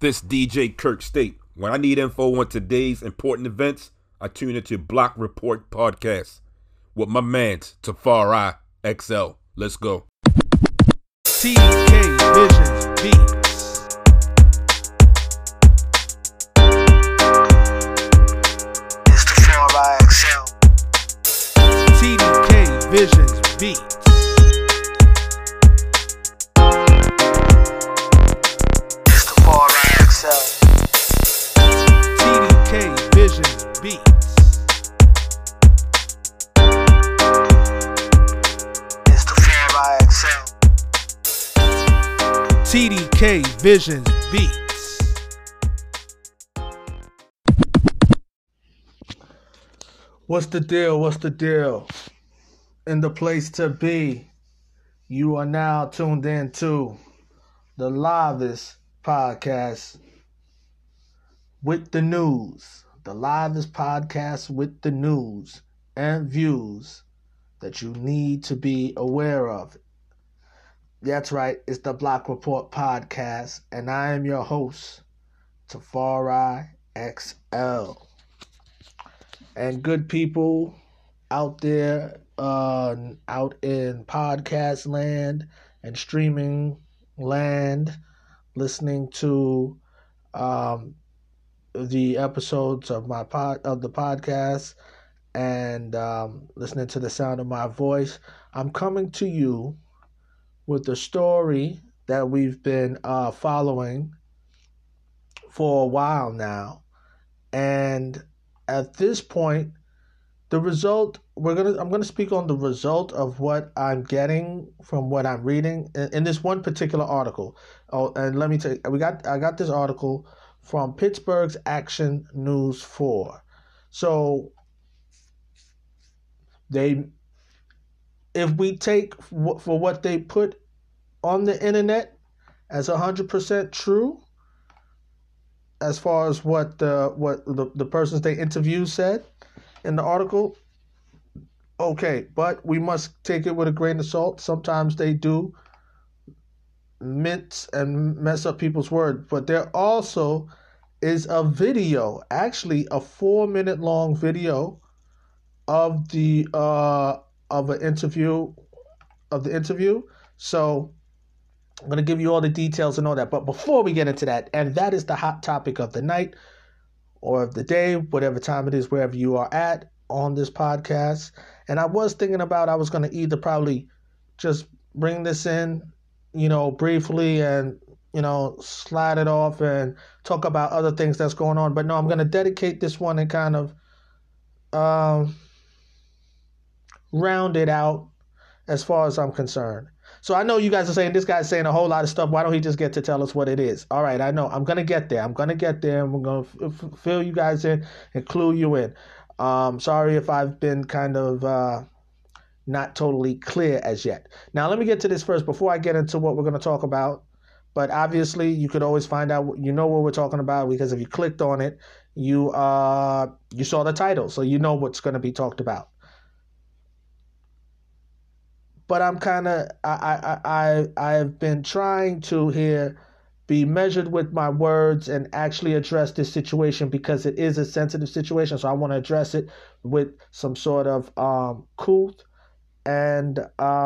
This DJ Kirk State. When I need info on today's important events, I tune into Block Report Podcast with my mans Tafari XL. Let's go. TK Visions Beats. It's Tafari XL. TK Visions Beats. It's Tafari XL. TK Visions Beats. It's Tafari XL. TDK Visions Beats. What's the deal? What's the deal? In the place to be, you are now tuned in to the livest podcast with the news. The livest podcast with the news and views that you need to be aware of. That's right, it's the Block Report Podcast, and I am your host, Tafari XL. And good people out there, out in podcast land and streaming land, listening to the episodes of the podcast and listening to the sound of my voice, I'm coming to you with the story that we've been following for a while now. And at this point, the result, I'm gonna speak on the result of what I'm getting from what I'm reading in this one particular article. Oh, and let me tell you, I got this article from Pittsburgh's Action News 4. So if we take for what they put on the internet as 100% true, as far as what the persons they interviewed said in the article, okay, but we must take it with a grain of salt. Sometimes they do mince and mess up people's word, but there also is a video, actually a 4-minute long video of the interview. So I'm going to give you all the details and all that. But before we get into that, and that is the hot topic of the night or of the day, whatever time it is, wherever you are at on this podcast. And I was thinking about I was going to either probably just bring this in, briefly and, slide it off and talk about other things that's going on. But no, I'm going to dedicate this one and kind of round it out as far as I'm concerned. So I know you guys are saying, this guy's saying a whole lot of stuff. Why don't he just get to tell us what it is? All right, I know. I'm going to get there. And we're going to fill you guys in and clue you in. Sorry if I've been kind of not totally clear as yet. Now, let me get to this first before I get into what we're going to talk about. But obviously, you could always find out, what we're talking about, because if you clicked on it, you saw the title. So you know what's going to be talked about. But I'm kind of, I've been trying to be measured with my words and actually address this situation because it is a sensitive situation. So I want to address it with some sort of couth and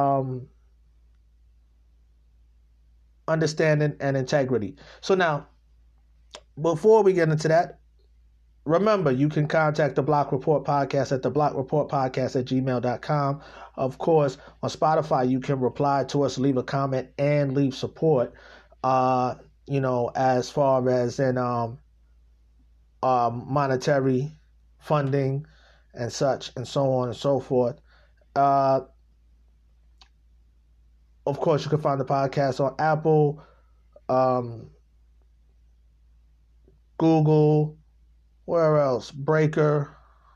understanding and integrity. So now, before we get into that, remember, you can contact the Block Report Podcast at theblockreportpodcast@gmail.com. Of course, on Spotify, you can reply to us, leave a comment, and leave support, as far as in monetary funding and such, and so on and so forth. Of course, you can find the podcast on Apple, Google, where else? Breaker.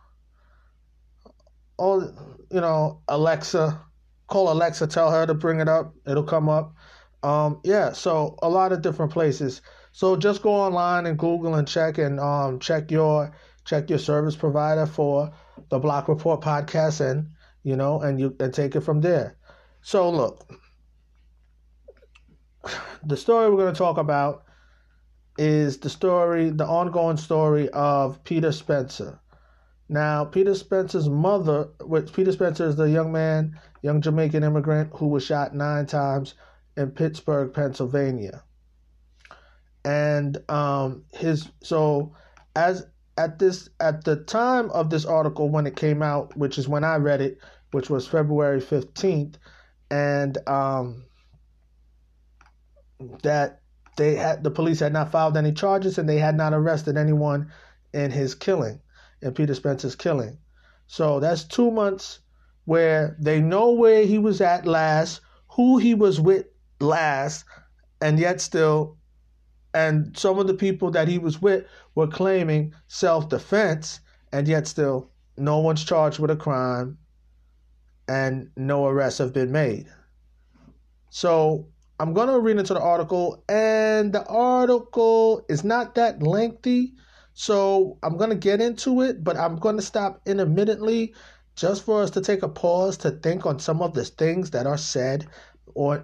Alexa. Call Alexa, tell her to bring it up. It'll come up. So a lot of different places. So just go online and Google and check your service provider for the Block Report Podcast and take it from there. So look, the story we're going to talk about is the ongoing story of Peter Spencer. Now, Peter Spencer's mother, Peter Spencer is the young Jamaican immigrant who was shot 9 times in Pittsburgh, Pennsylvania. And at the time of this article when it came out, which is when I read it, which was February 15th, and that the police had not filed any charges and they had not arrested anyone in Peter Spencer's killing. So that's 2 months where they know where he was at last, who he was with last, and yet still, and some of the people that he was with were claiming self-defense, and yet still no one's charged with a crime and no arrests have been made. So I'm going to read into the article, and the article is not that lengthy, so I'm going to get into it, but I'm going to stop intermittently just for us to take a pause to think on some of the things that are said or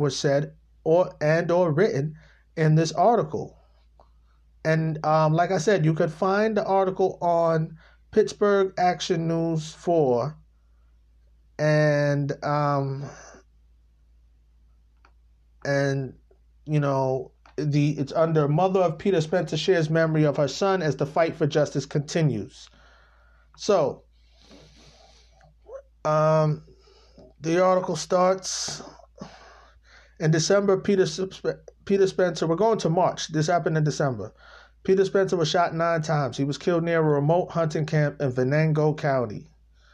written in this article. And like I said, you could find the article on Pittsburgh Action News 4, and you know, it's under Mother of Peter Spencer shares memory of her son as the fight for justice continues. So the article starts in December. Peter Spencer, we're going to March. This happened in December. Peter Spencer was shot 9 times. He was killed near a remote hunting camp in Venango County.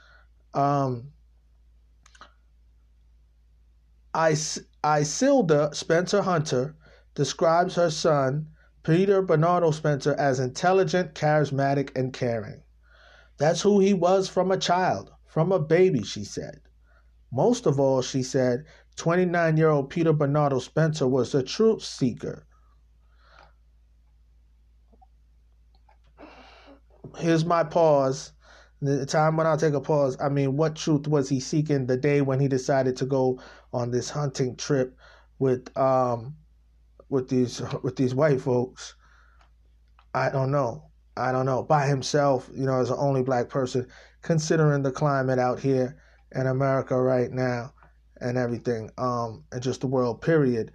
Isilda Spencer Hunter describes her son, Peter Bernardo Spencer, as intelligent, charismatic, and caring. That's who he was from a child, from a baby, she said. Most of all, she said, 29-year-old Peter Bernardo Spencer was a truth seeker. Here's my pause. The time when I'll take a pause. I mean, what truth was he seeking the day when he decided to go on this hunting trip with these white folks? I don't know. By himself, you know, as the only black person, considering the climate out here in America right now and everything, and just the world, period.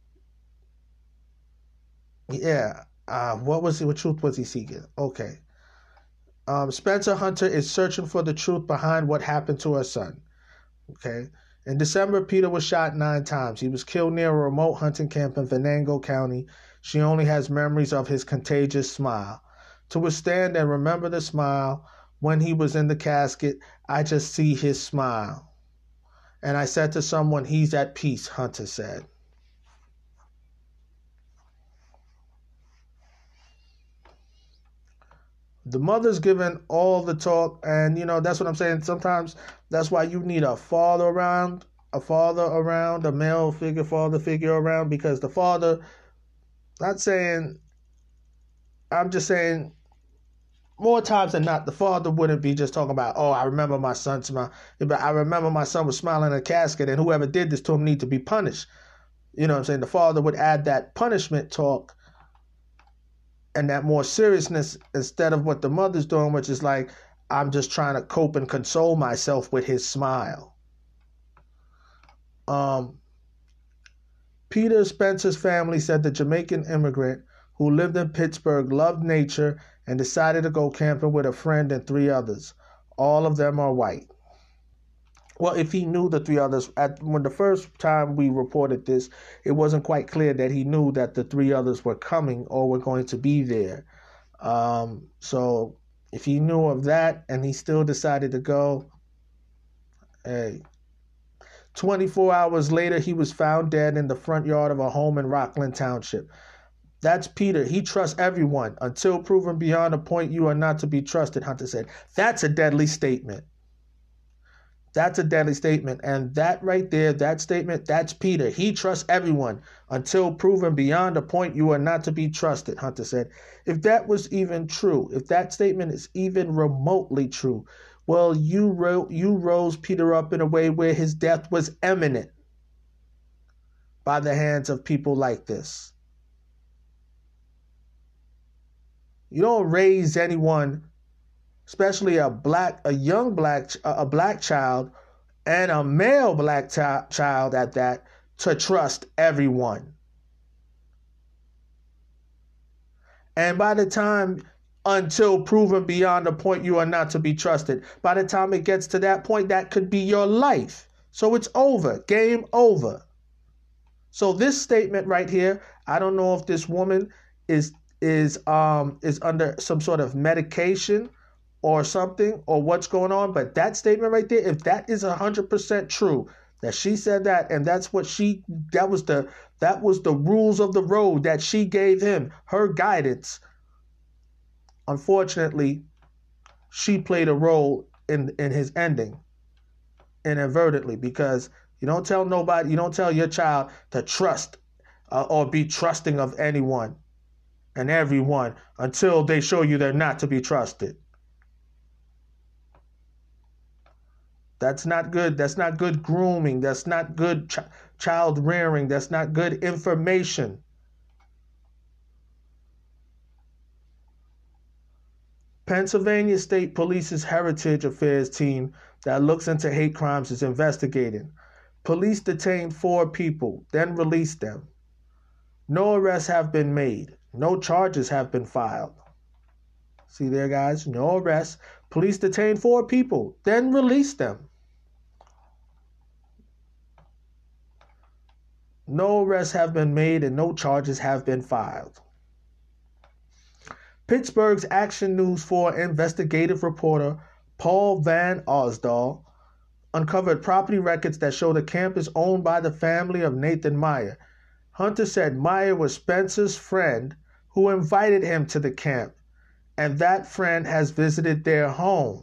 Yeah. What truth was he seeking? Okay. Spencer Hunter is searching for the truth behind what happened to her son. Okay. In December, Peter was shot 9 times. He was killed near a remote hunting camp in Venango County. She only has memories of his contagious smile. To withstand and remember the smile, when he was in the casket, I just see his smile. And I said to someone, he's at peace, Hunter said. The mother's given all the talk, and, you know, that's what I'm saying. Sometimes that's why you need a father around, a male figure, father figure around, because the father, I'm just saying, more times than not, the father wouldn't be just talking about, oh, I remember my son smile, but I remember my son was smiling in a casket, and whoever did this to him need to be punished. You know what I'm saying? The father would add that punishment talk and that more seriousness instead of what the mother's doing, which is like, I'm just trying to cope and console myself with his smile. Peter Spencer's family said the Jamaican immigrant who lived in Pittsburgh loved nature and decided to go camping with a friend and 3 others. All of them are white. Well, if he knew the 3 others, when the first time we reported this, it wasn't quite clear that he knew that the 3 others were coming or were going to be there. So if he knew of that and he still decided to go, hey. 24 hours later, he was found dead in the front yard of a home in Rockland Township. That's Peter. He trusts everyone. Until proven beyond a point, you are not to be trusted, Hunter said. That's a deadly statement. That's a deadly statement. And that right there, that statement, that's Peter. He trusts everyone. Until proven beyond a point, you are not to be trusted, Hunter said. If that was even true, if that statement is even remotely true, well, you rose Peter up in a way where his death was imminent by the hands of people like this. You don't raise anyone, especially a black child and a male black child at that, to trust everyone. And by the time, until proven beyond a point you are not to be trusted, by the time it gets to that point, that could be your life. So it's over. Game over. So this statement right here, I don't know if this woman is under some sort of medication or something, or what's going on, but that statement right there, if that is 100% true, that she said that, and that was the rules of the road that she gave him, her guidance. Unfortunately, she played a role in his ending, inadvertently, because you don't tell nobody, you don't tell your child to trust or be trusting of anyone and everyone until they show you they're not to be trusted. That's not good. That's not good grooming. That's not good child rearing. That's not good information. Pennsylvania State Police's Heritage Affairs team that looks into hate crimes is investigating. Police detained 4 people, then released them. No arrests have been made. No charges have been filed. See there, guys? No arrests. Police detained 4 people, then released them. No arrests have been made and no charges have been filed. Pittsburgh's Action News 4 investigative reporter Paul Van Osdal uncovered property records that show the camp is owned by the family of Nathan Meyer. Hunter said Meyer was Spencer's friend who invited him to the camp, and that friend has visited their home.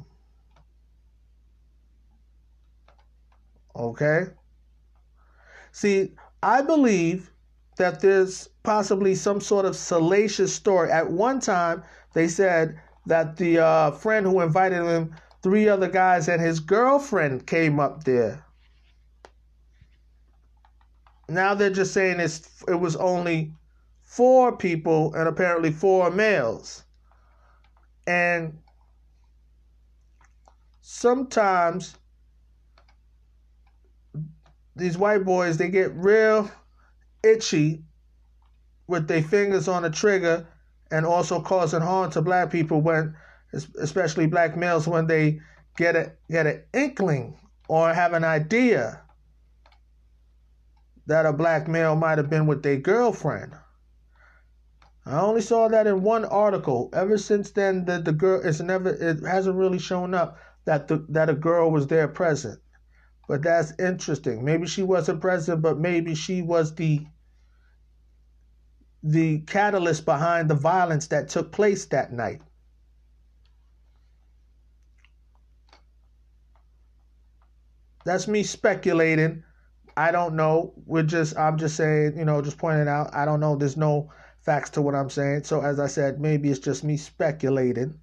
Okay? See, I believe that there's possibly some sort of salacious story. At one time, they said that the friend who invited him, 3 other guys and his girlfriend came up there. Now they're just saying it was only 4 people and apparently 4 males. And sometimes these white boys, they get real itchy with their fingers on the trigger and also causing harm to black people, when, especially black males, when they get an inkling or have an idea that a black male might have been with their girlfriend. I only saw that in one article. Ever since then, the girl it hasn't really shown up that a girl was there present. But that's interesting. Maybe she wasn't present, but maybe she was the catalyst behind the violence that took place that night. That's me speculating. I don't know. I'm just saying, just pointing out. I don't know. There's no facts to what I'm saying. So as I said, maybe it's just me speculating.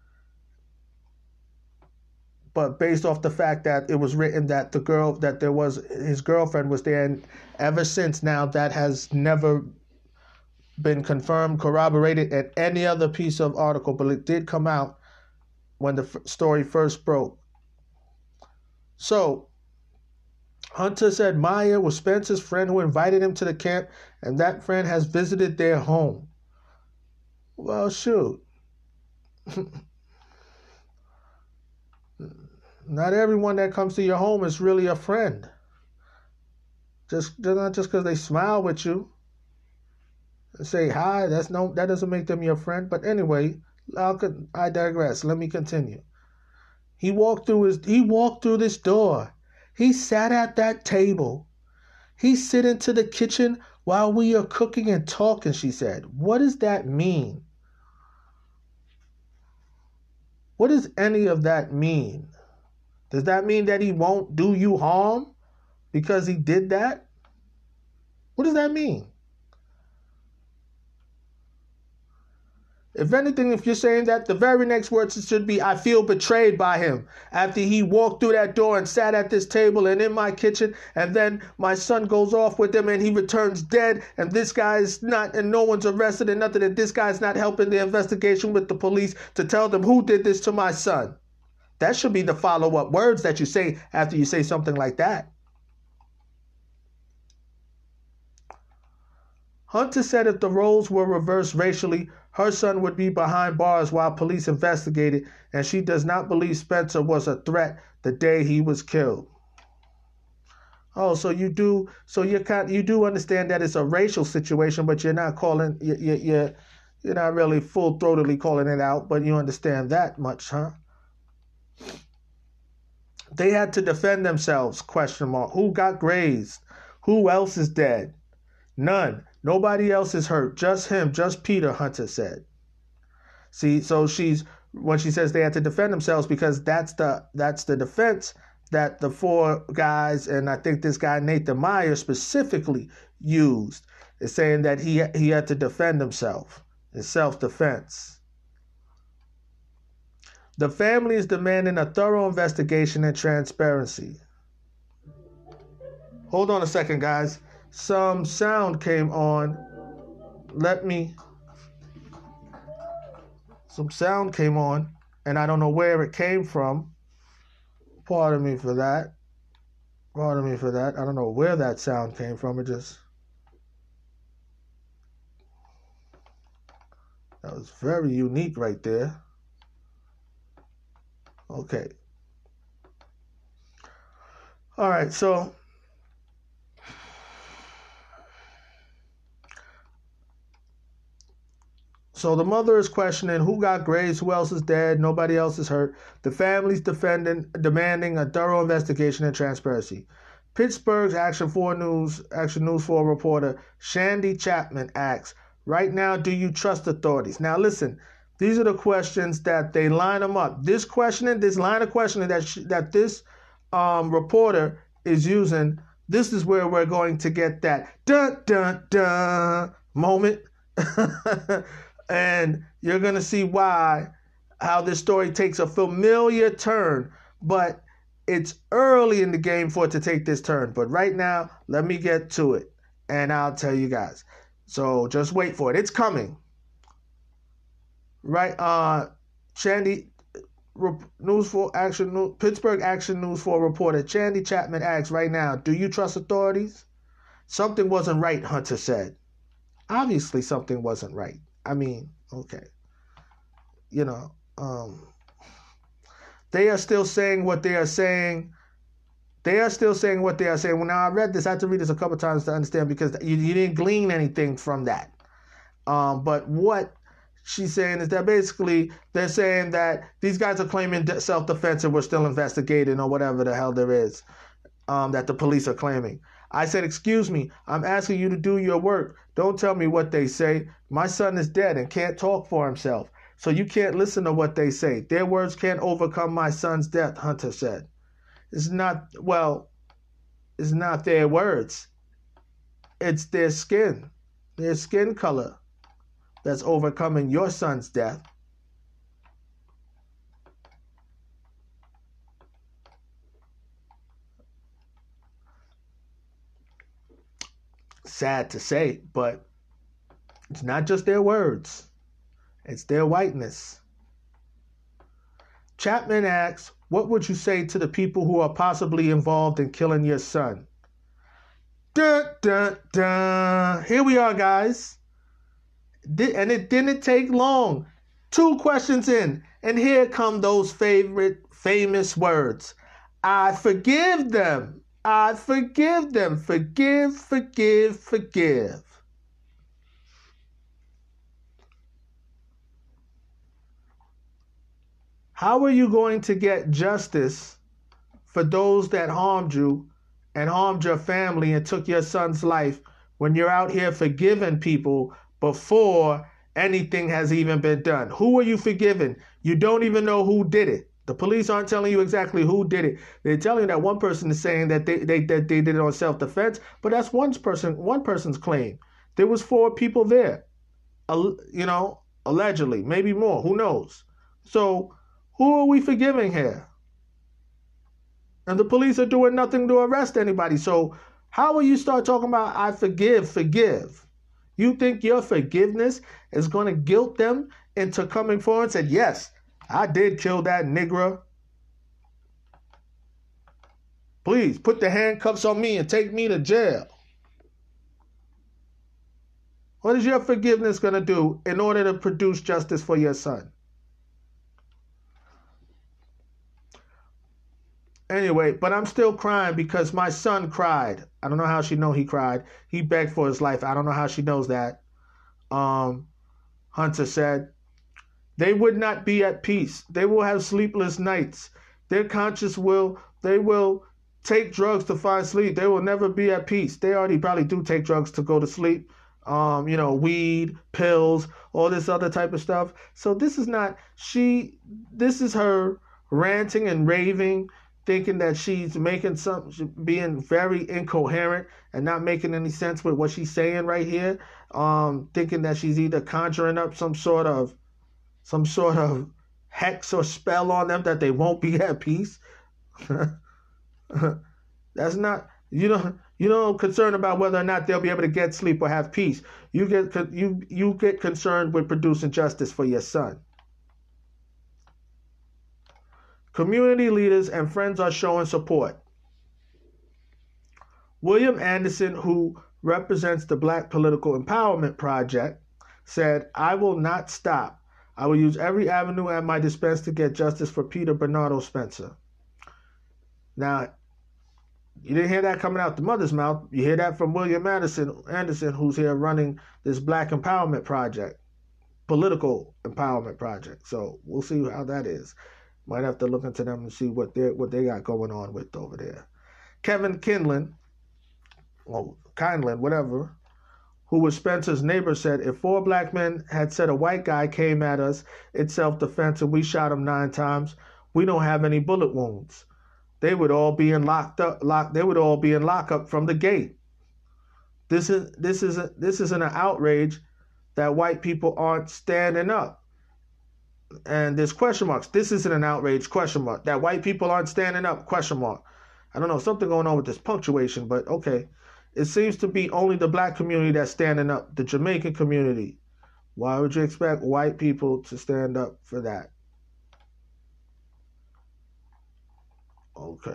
But based off the fact that it was written that his girlfriend was there, and ever since now that has never been confirmed, corroborated at any other piece of article, but it did come out when the story first broke. So Hunter said Meyer was Spencer's friend who invited him to the camp, and that friend has visited their home. Well, shoot. Not everyone that comes to your home is really a friend. Not just because they smile with you and say hi. That doesn't make them your friend. But anyway, I digress. Let me continue. He walked through this door. He sat at that table. He sit into the kitchen while we are cooking and talking, she said. What does that mean? What does any of that mean? Does that mean that he won't do you harm because he did that? What does that mean? If anything, if you're saying that, the very next words should be, I feel betrayed by him. After he walked through that door and sat at this table and in my kitchen, and then my son goes off with him and he returns dead, and this guy's not, and no one's arrested and nothing, and this guy's not helping the investigation with the police to tell them who did this to my son. That should be the follow-up words that you say after you say something like that. Hunter said if the roles were reversed racially, her son would be behind bars while police investigated, and she does not believe Spencer was a threat the day he was killed. Oh, so you do understand that it's a racial situation, but you're not calling you're not really full-throatedly calling it out, but you understand that much, huh? They had to defend themselves, ? Who got grazed? Who else is dead? None. Nobody else is hurt. Just him. Just Peter, Hunter said. See, so when she says they had to defend themselves, because that's the defense that the four guys, and I think this guy Nathan Meyer specifically used, is saying that he had to defend himself. It's self-defense. The family is demanding a thorough investigation and transparency. Hold on a second, guys. Some sound came on. Some sound came on, and I don't know where it came from. Pardon me for that. I don't know where that sound came from. That was very unique right there. Okay. All right, so the mother is questioning who got grazed, who else is dead, nobody else is hurt. The family's demanding a thorough investigation and transparency. Pittsburgh's Action News 4 reporter Shandy Chapman asks, right now, do you trust authorities? Now listen, these are the questions that they line them up. This line of questioning that this reporter is using, this is where we're going to get that dun dun dun moment. And you're going to see how this story takes a familiar turn, but it's early in the game for it to take this turn. But right now, let me get to it, and I'll tell you guys. So just wait for it. It's coming. Right? Shandy, Pittsburgh Action News 4 reporter Shandy Chapman asks right now, do you trust authorities? Something wasn't right, Hunter said. Obviously, something wasn't right. I mean, okay. They are still saying what they are saying. Well, now I read this. I had to read this a couple times to understand, because you didn't glean anything from that. But what she's saying is that basically they're saying that these guys are claiming self-defense and we're still investigating, or whatever the hell there is that the police are claiming. I said, excuse me, I'm asking you to do your work. Don't tell me what they say. My son is dead and can't talk for himself, so you can't listen to what they say. Their words can't overcome my son's death, Hunter said. It's not their words. It's their skin color that's overcoming your son's death. Sad to say, but it's not just their words. It's their whiteness. Chapman asks, what would you say to the people who are possibly involved in killing your son? Dun, dun, dun. Here we are, guys. And it didn't take long. 2 questions in, and here come those famous words. I forgive them. I forgive them. Forgive, forgive, forgive. How are you going to get justice for those that harmed you and harmed your family and took your son's life when you're out here forgiving people before anything has even been done? Who are you forgiving? You don't even know who did it. The police aren't telling you exactly who did it. They're telling you that one person is saying that they did it on self-defense, but that's one person's claim. There was 4 people there. Allegedly, maybe more. Who knows? So who are we forgiving here? And the police are doing nothing to arrest anybody. So how will you start talking about I forgive? You think your forgiveness is going to guilt them into coming forward and said, yes, I did kill that nigger. Please put the handcuffs on me and take me to jail. What is your forgiveness going to do in order to produce justice for your son? Anyway, but I'm still crying because my son cried. I don't know how she know he cried. He begged for his life. I don't know how she knows that. Hunter said, they would not be at peace. They will have sleepless nights. Their conscience they will take drugs to find sleep. They will never be at peace. They already probably do take drugs to go to sleep. Weed, pills, all this other type of stuff. So this is her ranting and raving, thinking that she's making being very incoherent and not making any sense with what she's saying right here. Thinking that she's either conjuring up some sort of hex or spell on them that they won't be at peace. That's not, you don't concerned about whether or not they'll be able to get sleep or have peace. You get concerned with producing justice for your son. Community leaders and friends are showing support. William Anderson, who represents the Black Political Empowerment Project, said, I will not stop. I will use every avenue at my disposal to get justice for Peter Bernardo Spencer. Now, you didn't hear that coming out the mother's mouth. You hear that from William Anderson, who's here running this Black Empowerment Project, Political Empowerment Project. So we'll see how that is. Might have to look into them and see what they got going on with over there. Kevin Kindlin, whatever, who was Spencer's neighbor, said, if 4 black men had said a white guy came at us, it's self-defense and we shot him 9 times, we don't have any bullet wounds. They would all be in They would all be in lockup from the gate. This isn't an outrage that white people aren't standing up. And there's question marks. This isn't an outrage, question mark. That white people aren't standing up, question mark. I don't know, something going on with this punctuation, but okay. It seems to be only the black community that's standing up, the Jamaican community. Why would you expect white people to stand up for that? Okay.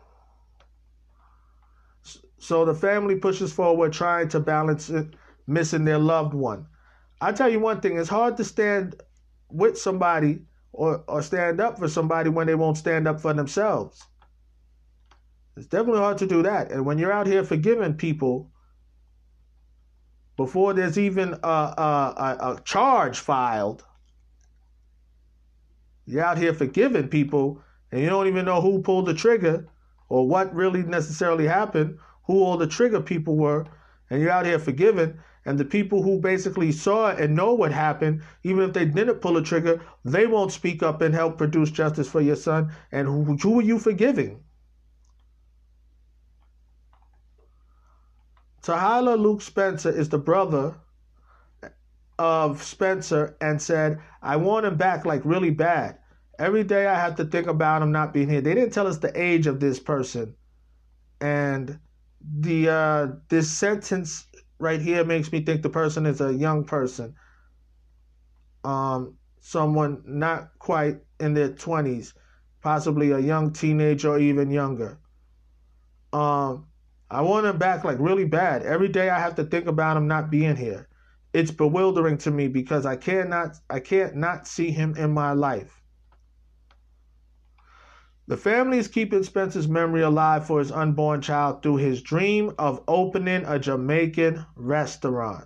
So the family pushes forward trying to balance it, missing their loved one. I tell you one thing, it's hard to stand with somebody or stand up for somebody when they won't stand up for themselves. It's definitely hard to do that. And when you're out here forgiving people before there's even a charge filed, you're out here forgiving people and you don't even know who pulled the trigger or what really necessarily happened, who all the trigger people were, and you're out here forgiving. And the people who basically saw it and know what happened, even if they didn't pull a trigger, they won't speak up and help produce justice for your son. And who are you forgiving? Tyler Luke Spencer is the brother of Spencer and said, I want him back like really bad. Every day I have to think about him not being here. They didn't tell us the age of this person. And this sentence right here makes me think the person is a young person. Someone not quite in their 20s, possibly a young teenager or even younger. I want him back like really bad. Every day I have to think about him not being here. It's bewildering to me because I can't not see him in my life. The family is keeping Spencer's memory alive for his unborn child through his dream of opening a Jamaican restaurant.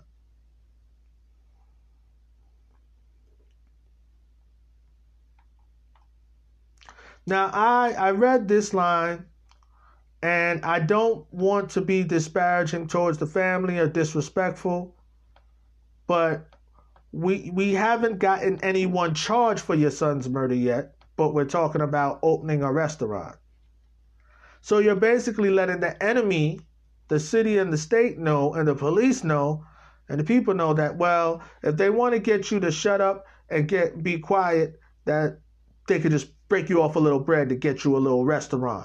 Now, I read this line, and I don't want to be disparaging towards the family or disrespectful, but we haven't gotten anyone charged for your son's murder yet. But we're talking about opening a restaurant. So you're basically letting the enemy, the city and the state know, and the police know, And the people know that, well, if they want to get you to shut up and be quiet, that they could just break you off a little bread to get you a little restaurant.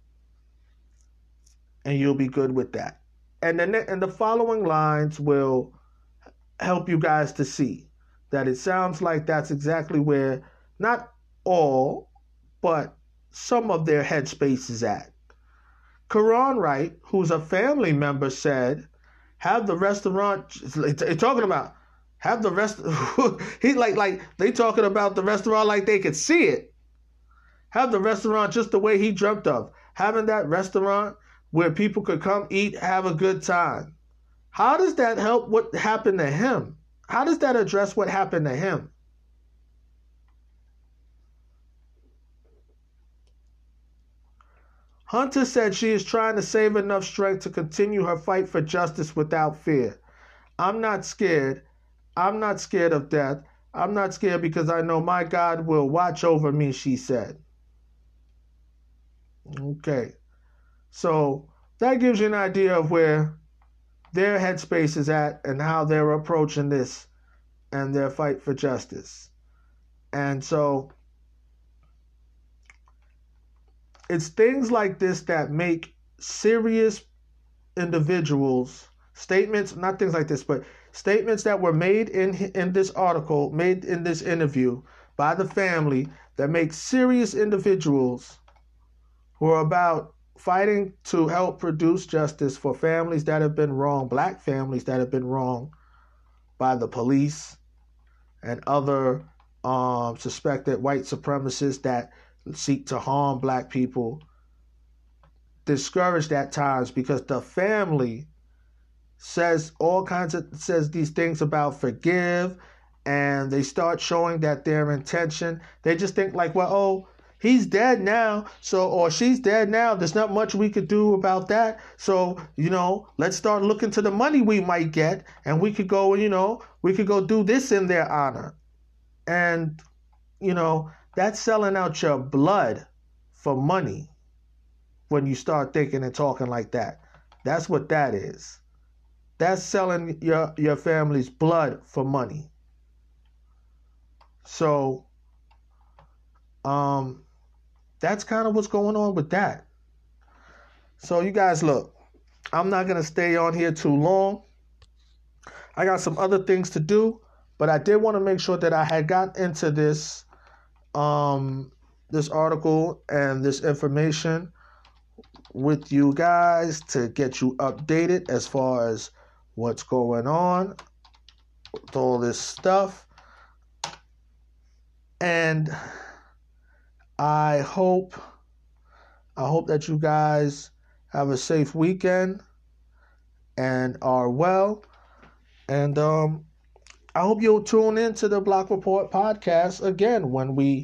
And you'll be good with that. And the following lines will help you guys to see that it sounds like that's exactly where, not all, but some of their headspace is at. Karan Wright, who's a family member, said, have the restaurant, they're talking about, have the rest, he like they talking about the restaurant like they could see it. Have the restaurant just the way he dreamt of. Having that restaurant where people could come eat, have a good time. How does that help what happened to him? How does that address what happened to him? Hunter said she is trying to save enough strength to continue her fight for justice without fear. I'm not scared. I'm not scared of death. I'm not scared because I know my God will watch over me, she said. Okay. So that gives you an idea of where their headspace is at and how they're approaching this and their fight for justice. And so it's things like this that make serious individuals, statements, not things like this, but statements that were made in this article, made in this interview by the family, that make serious individuals who are about fighting to help produce justice for families that have been wronged, black families that have been wronged by the police and other suspected white supremacists that seek to harm black people, discouraged at times because the family says these things about forgive, and they start showing that their intention, they just think like, well, oh, he's dead now, or she's dead now, there's not much we could do about that, so, let's start looking to the money we might get, and we could go, we could go do this in their honor. And, that's selling out your blood for money when you start thinking and talking like that. That's what that is. That's selling your family's blood for money. So, that's kind of what's going on with that. So you guys, look, I'm not going to stay on here too long. I got some other things to do, but I did want to make sure that I had got into this article and this information with you guys to get you updated as far as what's going on with all this stuff. And I hope that you guys have a safe weekend and are well. And I hope you'll tune in to the Block Report podcast again when we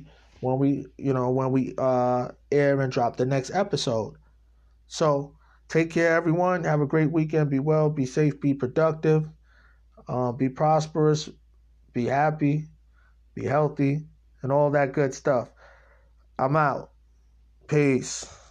air and drop the next episode. So take care, everyone. Have a great weekend. Be well, be safe, be productive, be prosperous, be happy, be healthy, and all that good stuff. I'm out. Peace.